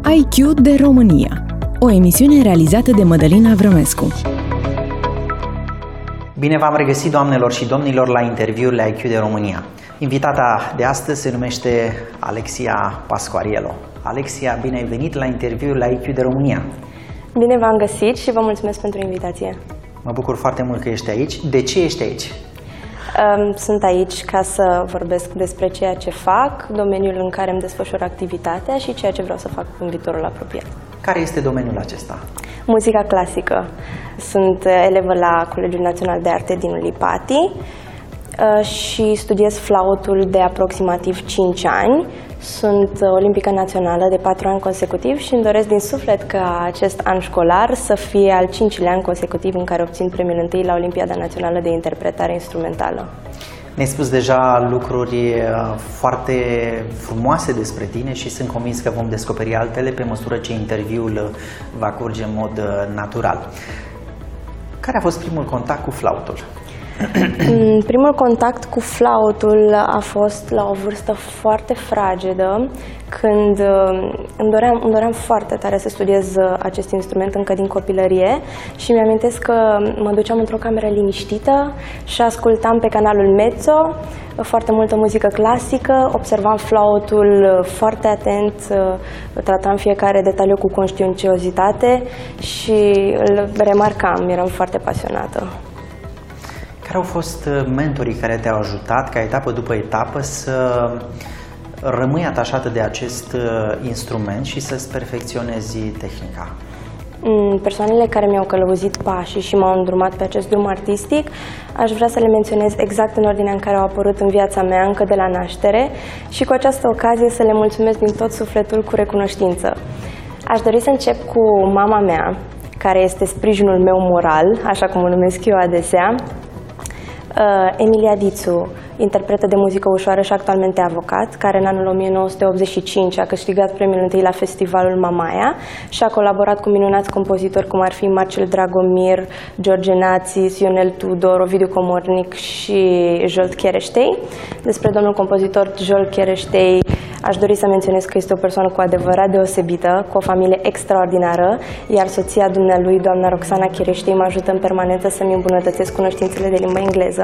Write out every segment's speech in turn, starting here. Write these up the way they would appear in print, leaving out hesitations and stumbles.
IQ de România, o emisiune realizată de Mădălina Vrămescu. Bine v-am regăsit, doamnelor și domnilor, la interviurile IQ de România. Invitata de astăzi se numește Alexia Pascuarielo. Alexia, bine ai venit la interviul la IQ de România. Bine v-am găsit și vă mulțumesc pentru invitație. Mă bucur foarte mult că ești aici. De ce ești aici? Sunt aici ca să vorbesc despre ceea ce fac, domeniul în care îmi desfășor activitatea și ceea ce vreau să fac în viitorul apropiat. Care este domeniul acesta? Muzica clasică. Sunt elevă la Colegiul Național de Arte din Lipati și studiez flautul de aproximativ 5 ani. Sunt olimpică națională de 4 ani consecutiv și îmi doresc din suflet ca acest an școlar să fie al 5-lea an consecutiv în care obțin premiul întâi la Olimpiada Națională de Interpretare Instrumentală. Ne-ai spus deja lucruri foarte frumoase despre tine și sunt convins că vom descoperi altele pe măsură ce interviul va curge în mod natural. Care a fost primul contact cu flautul? Primul contact cu flautul a fost la o vârstă foarte fragedă, când îmi doream foarte tare să studiez acest instrument încă din copilărie și mi-amintesc că mă duceam într-o cameră liniștită și ascultam pe canalul Mezzo foarte multă muzică clasică, observam flautul foarte atent, tratam fiecare detaliu cu conștiinciozitate și îl remarcam, eram foarte pasionată. Care au fost mentorii care te-au ajutat ca etapă după etapă să rămâi atașată de acest instrument și să-ți perfecționezi tehnica? Persoanele care mi-au călăuzit pașii și m-au îndrumat pe acest drum artistic, aș vrea să le menționez exact în ordinea în care au apărut în viața mea încă de la naștere și cu această ocazie să le mulțumesc din tot sufletul cu recunoștință. Aș dori să încep cu mama mea, care este sprijinul meu moral, așa cum o numesc eu adesea. Emilia Dițu, interpretă de muzică ușoară și actualmente avocat, care în anul 1985 a câștigat premiul întâi la festivalul Mamaia și a colaborat cu minunați compozitori cum ar fi Marcel Dragomir, George Națis, Ionel Tudor, Ovidiu Comornic și Zsolt Kereștei. Despre domnul compozitor Zsolt Kereștei aș dori să menționez că este o persoană cu adevărat deosebită, cu o familie extraordinară, iar soția dumnealui, doamna Roxana Kereștei, mă ajută în permanență să-mi îmbunătățesc cunoștințele de limba engleză.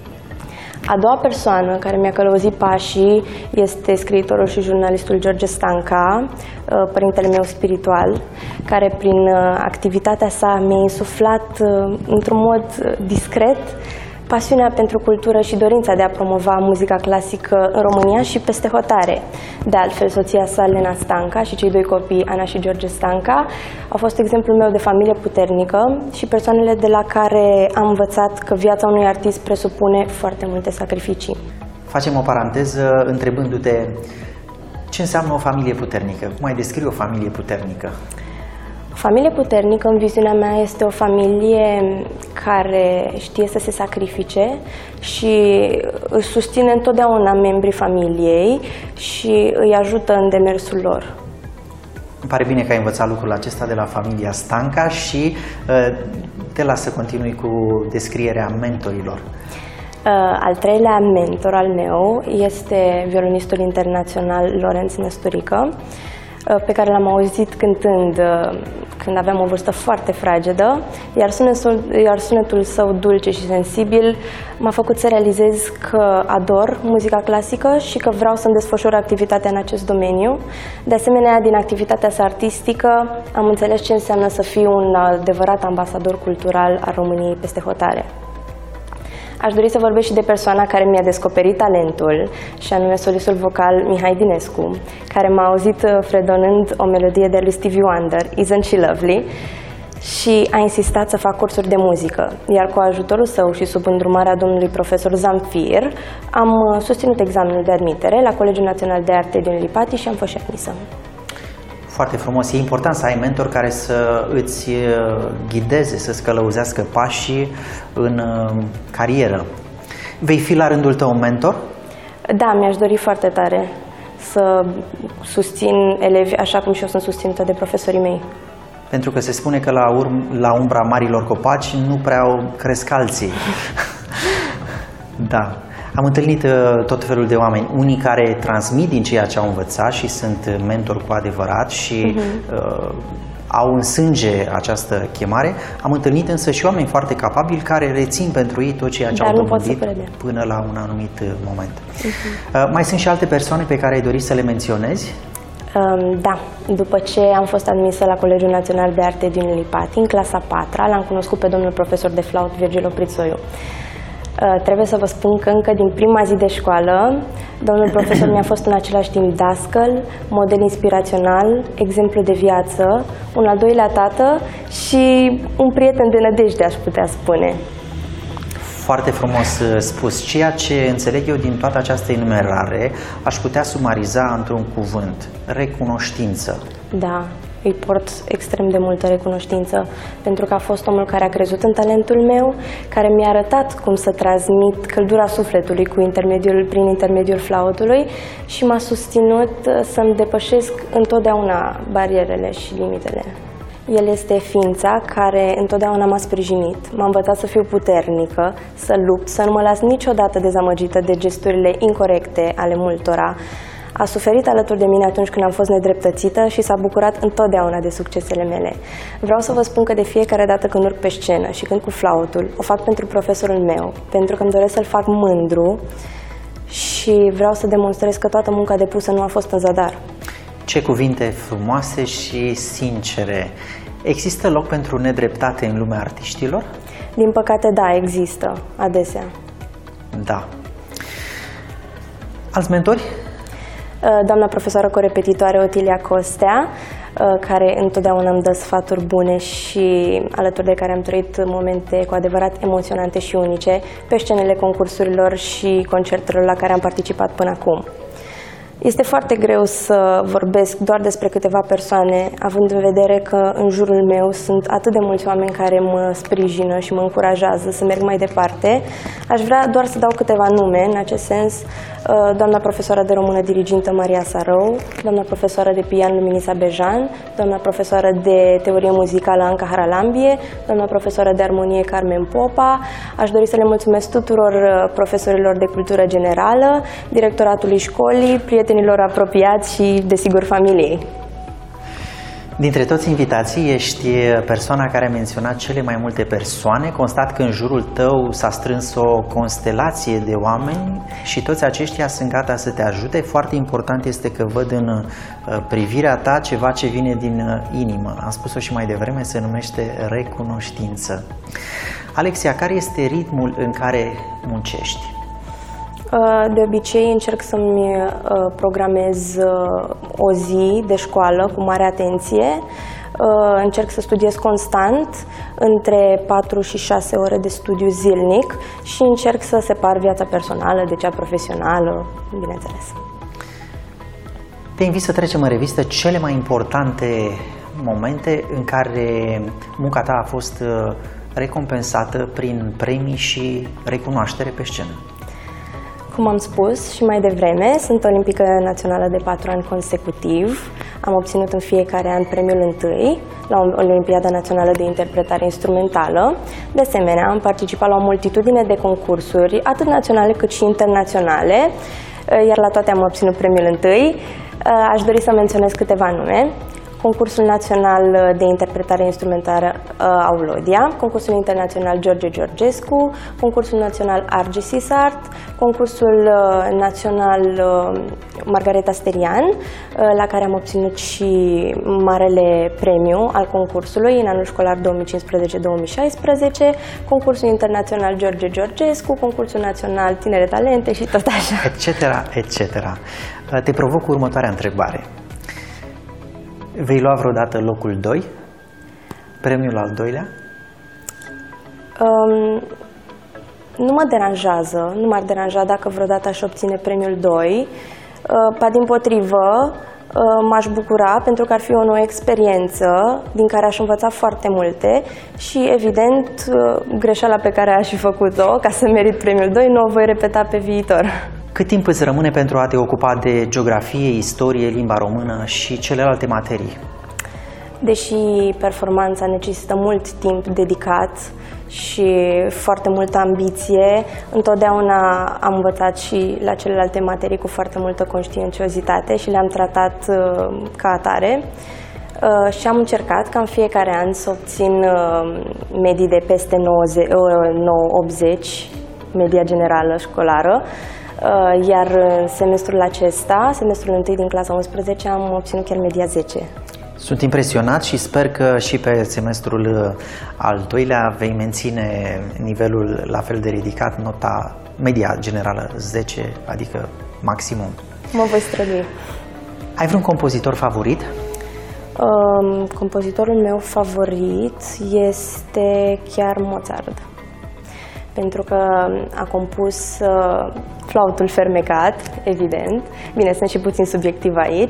A doua persoană care mi-a călăuzit pașii este scriitorul și jurnalistul George Stanca, părintele meu spiritual, care prin activitatea sa mi-a insuflat într-un mod discret pasiunea pentru cultură și dorința de a promova muzica clasică în România și peste hotare. De altfel, soția sa, Lena Stanca, și cei doi copii, Ana și George Stanca, au fost exemplul meu de familie puternică și persoanele de la care am învățat că viața unui artist presupune foarte multe sacrificii. Facem o paranteză întrebându-te ce înseamnă o familie puternică. Cum ai descrie o familie puternică? O familie puternică, în viziunea mea, este o familie care știe să se sacrifice și își susține întotdeauna membrii familiei și îi ajută în demersul lor. Îmi pare bine că ai învățat lucrul acesta de la familia Stanca și te las să continui cu descrierea mentorilor. Al treilea mentor al meu este violonistul internațional Lorenz Nesturică, pe care l-am auzit cântând când aveam o vârstă foarte fragedă, iar sunetul său dulce și sensibil m-a făcut să realizez că ador muzica clasică și că vreau să-mi desfășor activitatea în acest domeniu. De asemenea, din activitatea sa artistică am înțeles ce înseamnă să fiu un adevărat ambasador cultural al României peste hotare. Aș dori să vorbesc și de persoana care mi-a descoperit talentul, și anume solistul vocal Mihai Dinescu, care m-a auzit fredonând o melodie de lui Stevie Wonder, Isn't She Lovely, și a insistat să fac cursuri de muzică. Iar cu ajutorul său și sub îndrumarea domnului profesor Zamfir, am susținut examenul de admitere la Colegiul Național de Arte din Lipati și am fost și admisă. Foarte frumos. E important să ai mentor care să îți ghideze, să-ți călăuzească pașii în carieră. Vei fi la rândul tău un mentor? Da, mi-aș dori foarte tare să susțin elevi așa cum și eu sunt susținută de profesorii mei. Pentru că se spune că la umbra marilor copaci nu prea cresc alții. Da. Am întâlnit tot felul de oameni, unii care transmit din ceea ce au învățat și sunt mentori cu adevărat și au în sânge această chemare. Am întâlnit însă și oameni foarte capabili care rețin pentru ei tot ceea ce au dobândit până la un anumit moment. Mai sunt și alte persoane pe care ai dori să le menționezi? Da. După ce am fost admisă la Colegiul Național de Arte din Lipati, în clasa 4-a, l-am cunoscut pe domnul profesor de flaut Virgil Oprițoiu. Trebuie să vă spun că încă din prima zi de școală, domnul profesor mi-a fost în același timp dascăl, model inspirațional, exemplu de viață, un al doilea tată și un prieten de nădejde, aș putea spune. Foarte frumos spus. Ceea ce înțeleg eu din toată această enumerare aș putea sumariza într-un cuvânt: recunoștință. Da, îi port extrem de multă recunoștință pentru că a fost omul care a crezut în talentul meu, care mi-a arătat cum să transmit căldura sufletului prin intermediul flautului și m-a susținut să-mi depășesc întotdeauna barierele și limitele. El este ființa care întotdeauna m-a sprijinit, m-a învățat să fiu puternică, să lupt, să nu mă las niciodată dezamăgită de gesturile incorecte ale multora. A suferit alături de mine atunci când am fost nedreptățită și s-a bucurat întotdeauna de succesele mele. Vreau să vă spun că de fiecare dată când urc pe scenă și când cu flautul, o fac pentru profesorul meu, pentru că îmi doresc să-l fac mândru și vreau să demonstrez că toată munca depusă nu a fost în zadar. Ce cuvinte frumoase și sincere! Există loc pentru nedreptate în lumea artiștilor? Din păcate, da, există, adesea. Da. Alți mentori? Doamna profesoară corepetitoare Otilia Costea, care întotdeauna îmi dă sfaturi bune și alături de care am trăit momente cu adevărat emoționante și unice pe scenele concursurilor și concertelor la care am participat până acum. Este foarte greu să vorbesc doar despre câteva persoane, având în vedere că în jurul meu sunt atât de mulți oameni care mă sprijină și mă încurajează să merg mai departe. Aș vrea doar să dau câteva nume în acest sens. Doamna profesoară de română dirigintă Maria Sarău, doamna profesoară de pian Luminița Bejan, doamna profesoară de teorie muzicală Anca Haralambie, doamna profesoară de armonie Carmen Popa. Aș dori să le mulțumesc tuturor profesorilor de cultură generală, directoratului școlii, prietenilor apropiați și, desigur, familiei. Dintre toți invitații, ești persoana care a menționat cele mai multe persoane. Constat că în jurul tău s-a strâns o constelație de oameni și toți aceștia sunt gata să te ajute. Foarte important este că văd în privirea ta ceva ce vine din inimă. Am spus-o și mai devreme, se numește recunoștință. Alexia, care este ritmul în care muncești? De obicei încerc să-mi programez o zi de școală cu mare atenție. Încerc să studiez constant, între 4 și 6 ore de studiu zilnic și încerc să separ viața personală de cea profesională, bineînțeles. Te invit să trecem în revistă cele mai importante momente în care munca ta a fost recompensată prin premii și recunoaștere pe scenă. Cum am spus și mai devreme, sunt olimpică națională de 4 ani consecutiv. Am obținut în fiecare an premiul întâi la Olimpiada Națională de Interpretare Instrumentală. De asemenea, am participat la o multitudine de concursuri, atât naționale cât și internaționale, iar la toate am obținut premiul întâi. Aș dori să menționez câteva nume. Concursul Național de Interpretare Instrumentală Aulodia, Concursul Internațional George Georgescu, Concursul Național Argesis Art, Concursul Național Margareta Sterian, la care am obținut și marele premiu al concursului în anul școlar 2015-2016, Concursul Internațional George Georgescu, Concursul Național Tinere Talente și tot așa. Etc., etc. Te provoc următoarea întrebare. Vei lua vreodată locul 2? Premiul al doilea? Nu mă deranjează, nu m-ar deranja dacă vreodată aș obține premiul 2. Pa dimpotrivă, m-aș bucura pentru că ar fi o nouă experiență din care aș învăța foarte multe și, evident, greșeala pe care aș fi făcut-o ca să merit premiul 2 nu o voi repeta pe viitor. Cât timp îți rămâne pentru a te ocupa de geografie, istorie, limba română și celelalte materii? Deși performanța necesită mult timp dedicat și foarte multă ambiție, întotdeauna am învățat și la celelalte materii cu foarte multă conștiinciozitate și le-am tratat ca atare. Și am încercat ca în fiecare an să obțin medii de peste 80, media generală școlară, iar în semestrul acesta, semestrul 1 din clasa 11, am obținut chiar media 10. Sunt impresionat și sper că și pe semestrul al doilea vei menține nivelul la fel de ridicat, nota media generală 10, adică maximum. Mă voi strădui. Ai vreun compozitor favorit? Compozitorul meu favorit este chiar Mozart, pentru că a compus flautul fermecat, evident, bine, sunt și puțin subiectiv aici,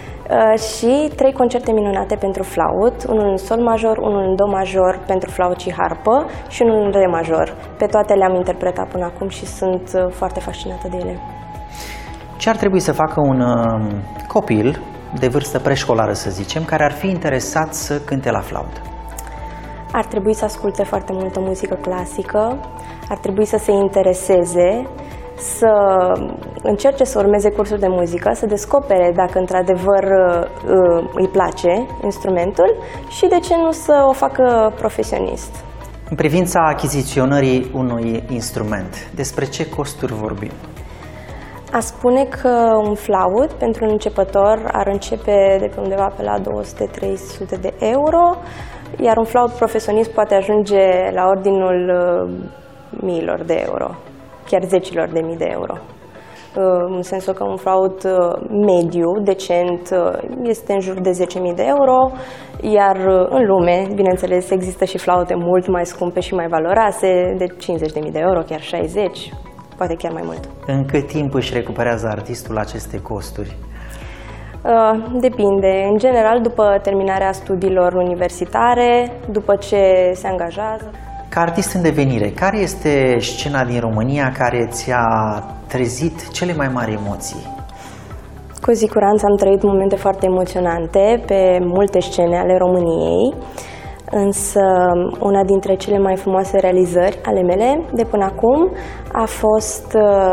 și 3 concerte minunate pentru flaut, unul în sol major, unul în do major pentru flaut și harpă și unul în re major. Pe toate le-am interpretat până acum și sunt foarte fascinată de ele. Ce ar trebui să facă un copil de vârstă preșcolară, să zicem, care ar fi interesat să cânte la flaută? Ar trebui să asculte foarte multă muzică clasică, ar trebui să se intereseze, să încerce să urmeze cursuri de muzică, să descopere dacă într-adevăr îi place instrumentul și de ce nu să o facă profesionist. În privința achiziționării unui instrument, despre ce costuri vorbim? A spune că un flaut pentru un începător ar începe de pe undeva pe la 200-300 de euro, iar un flaut profesionist poate ajunge la ordinul miilor de euro, chiar zecilor de mii de euro. În sensul că un flaut mediu, decent, este în jur de 10.000 de euro, iar în lume, bineînțeles, există și flaute mult mai scumpe și mai valoroase, de 50.000 de euro, chiar 60, poate chiar mai mult. În cât timp își recuperează artistul aceste costuri? Depinde. În general, după terminarea studiilor universitare, după ce se angajează. Ca artist în devenire, care este scena din România care ți-a trezit cele mai mari emoții? Cu siguranță am trăit momente foarte emoționante pe multe scene ale României, însă una dintre cele mai frumoase realizări ale mele de până acum a fost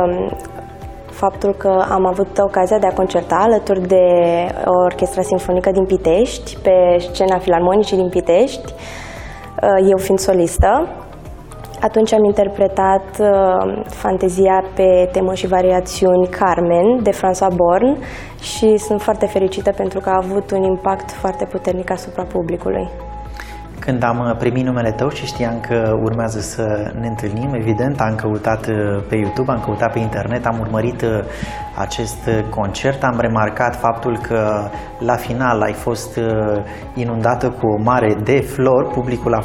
faptul că am avut ocazia de a concerta alături de Orchestra Sinfonică din Pitești, pe scena Filarmonicii din Pitești, eu fiind solistă. Atunci am interpretat fantezia pe temă și variațiuni Carmen de François Born și sunt foarte fericită pentru că a avut un impact foarte puternic asupra publicului. Când am primit numele tău și știam că urmează să ne întâlnim, evident, am căutat pe YouTube, am căutat pe internet, am urmărit acest concert, am remarcat faptul că la final ai fost inundată cu o mare de flori, publicul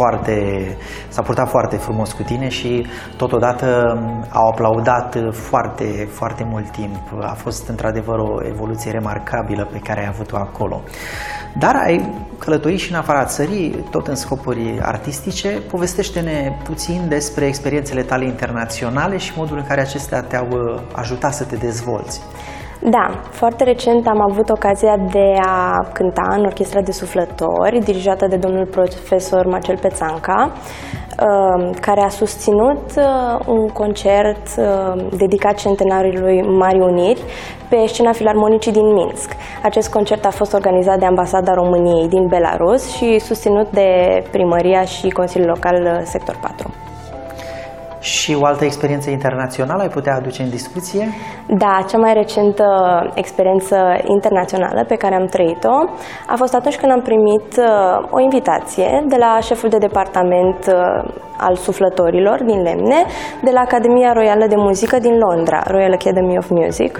s-a purtat foarte frumos cu tine și totodată au aplaudat foarte, foarte mult timp. A fost într-adevăr o evoluție remarcabilă pe care ai avut-o acolo. Dar ai călătorit și în afara țării, tot în scopuri artistice. Povestește-ne puțin despre experiențele tale internaționale și modul în care acestea te-au ajutat să te dezvolți. Da, foarte recent am avut ocazia de a cânta în Orchestra de Suflători, dirijată de domnul profesor Marcel Pețanca, care a susținut un concert dedicat centenarului Marii Uniri pe scena Filarmonicii din Minsk. Acest concert a fost organizat de Ambasada României din Belarus și susținut de Primăria și Consiliul Local Sector 4. Și o altă experiență internațională ai putea aduce în discuție? Da, cea mai recentă experiență internațională pe care am trăit-o a fost atunci când am primit o invitație de la șeful de departament al suflătorilor din lemne de la Academia Royală de Muzică din Londra, Royal Academy of Music.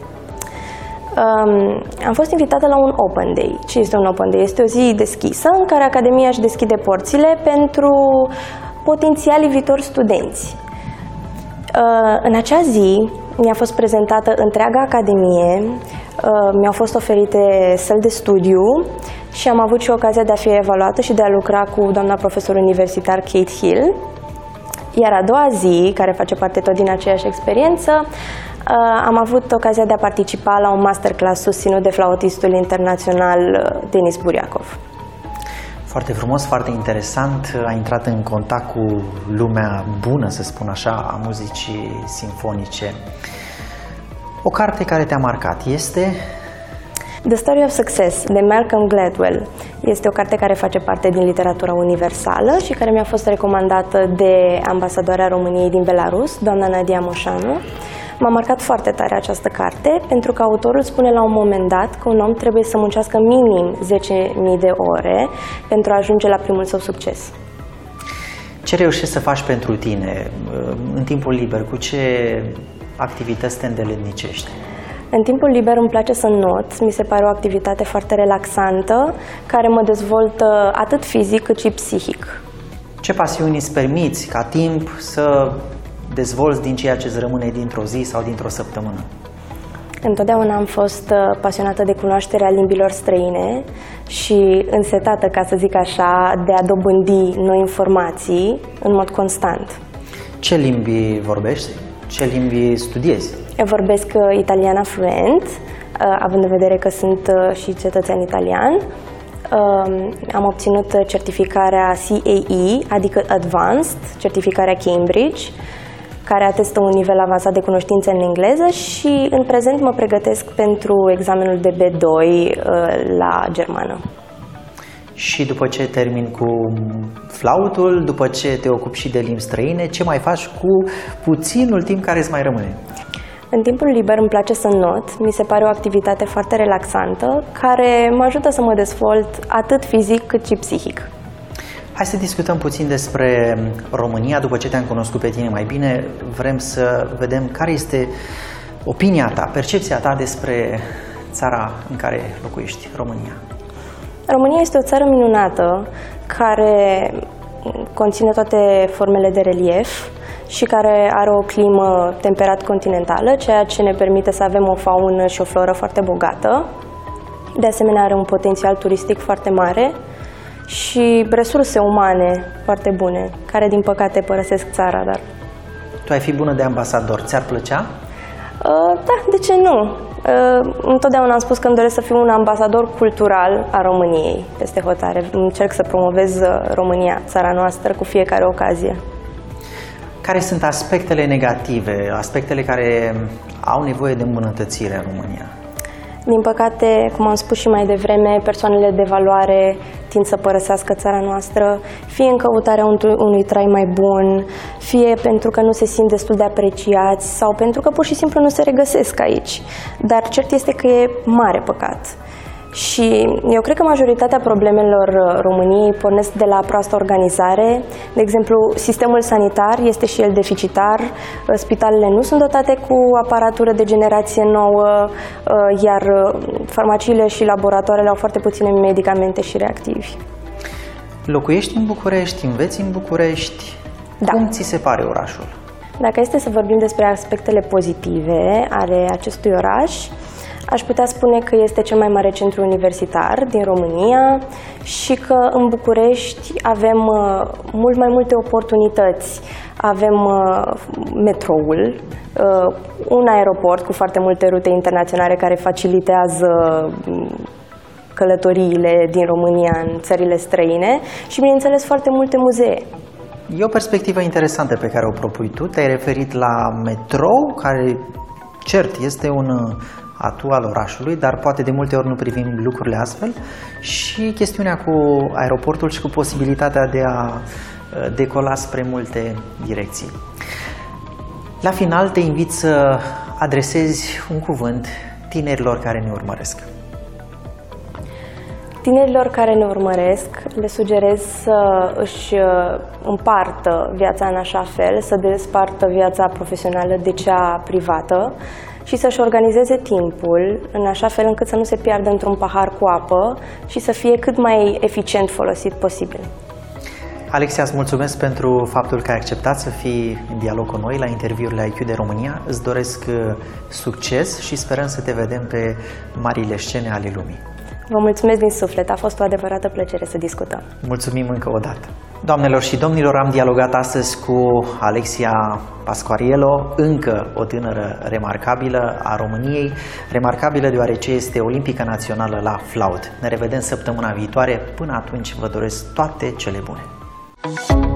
Am fost invitată la un Open Day. Ce este un Open Day? Este o zi deschisă în care Academia își deschide porțile pentru potențialii viitori studenți. În acea zi mi-a fost prezentată întreaga Academie, mi-au fost oferite săli de studiu și am avut și ocazia de a fi evaluată și de a lucra cu doamna profesor universitar Kate Hill. Iar a doua zi, care face parte tot din aceeași experiență, am avut ocazia de a participa la un masterclass susținut de flautistul internațional Denis Buriakov. Foarte frumos, foarte interesant. A intrat în contact cu lumea bună, să spun așa, a muzicii simfonice. O carte care te-a marcat este... The Story of Success, de Malcolm Gladwell. Este o carte care face parte din literatura universală și care mi-a fost recomandată de ambasadoarea României din Belarus, doamna Nadia Moșanu. M-a marcat foarte tare această carte, pentru că autorul spune la un moment dat că un om trebuie să muncească minim 10.000 de ore pentru a ajunge la primul său succes. Ce reușești să faci pentru tine în timpul liber? Cu ce activități te îndeletnicești? În timpul liber îmi place să not, mi se pare o activitate foarte relaxantă, care mă dezvoltă atât fizic cât și psihic. Ce pasiuni îți permiți ca timp să dezvolți din ceea ce îți rămâne dintr-o zi sau dintr-o săptămână? Întotdeauna am fost pasionată de cunoașterea limbilor străine și însetată, ca să zic așa, de a dobândi noi informații în mod constant. Ce limbi vorbești? Ce limbi studiezi? Eu vorbesc italiana fluent, având în vedere că sunt și cetățean italian. Am obținut certificarea CAE, adică Advanced, certificarea Cambridge, care atestă un nivel avansat de cunoștințe în engleză și în prezent mă pregătesc pentru examenul de B2 la germană. Și după ce termin cu flautul, după ce te ocupi și de limbi străine, ce mai faci cu puținul timp care îți mai rămâne? În timpul liber îmi place să not, mi se pare o activitate foarte relaxantă, care mă ajută să mă dezvolt atât fizic cât și psihic. Hai să discutăm puțin despre România. După ce te-am cunoscut pe tine mai bine, vrem să vedem care este opinia ta, percepția ta despre țara în care locuiești, România. România este o țară minunată, care conține toate formele de relief și care are o climă temperat continentală, ceea ce ne permite să avem o faună și o floră foarte bogată. De asemenea, are un potențial turistic foarte mare și resurse umane foarte bune, care din păcate părăsesc țara, dar... Tu ai fi bună de ambasador, ți-ar plăcea? Da, de ce nu? Întotdeauna am spus că îmi doresc să fiu un ambasador cultural a României peste hotare. Încerc să promovez România, țara noastră, cu fiecare ocazie. Care sunt aspectele negative, aspectele care au nevoie de îmbunătățire în România? Din păcate, cum am spus și mai devreme, persoanele de valoare tind să părăsească țara noastră, fie în căutarea unui trai mai bun, fie pentru că nu se simt destul de apreciați sau pentru că pur și simplu nu se regăsesc aici. Dar cert este că e mare păcat. Și eu cred că majoritatea problemelor României pornesc de la proastă organizare. De exemplu, sistemul sanitar este și el deficitar, spitalele nu sunt dotate cu aparatură de generație nouă, iar farmaciile și laboratoarele au foarte puține medicamente și reactivi. Locuiești în București, înveți în București. Da. Cum ți se pare orașul? Dacă este să vorbim despre aspectele pozitive ale acestui oraș, aș putea spune că este cel mai mare centru universitar din România și că în București avem mult mai multe oportunități. Avem metroul, un aeroport cu foarte multe rute internaționale care facilitează călătoriile din România în țările străine și, bineînțeles, foarte multe muzee. E o perspectivă interesantă pe care o propui tu. Te-ai referit la metrou, care, cert, este un atu al orașului, dar poate de multe ori nu privim lucrurile astfel, și chestiunea cu aeroportul și cu posibilitatea de a decola spre multe direcții. La final te invit să adresezi un cuvânt tinerilor care ne urmăresc. Tinerilor care ne urmăresc, le sugerez să își împartă viața în așa fel, să despartă viața profesională de cea privată și să-și organizeze timpul în așa fel încât să nu se piardă într-un pahar cu apă și să fie cât mai eficient folosit posibil. Alexia, îți mulțumesc pentru faptul că ai acceptat să fii în dialog cu noi la interviurile IQ de România. Îți doresc succes și sperăm să te vedem pe marile scene ale lumii. Vă mulțumesc din suflet, a fost o adevărată plăcere să discutăm. Mulțumim încă o dată. Doamnelor și domnilor, am dialogat astăzi cu Alexia Pasquariello, încă o tânără remarcabilă a României, remarcabilă deoarece este olimpică națională la flaut. Ne revedem săptămâna viitoare, până atunci vă doresc toate cele bune!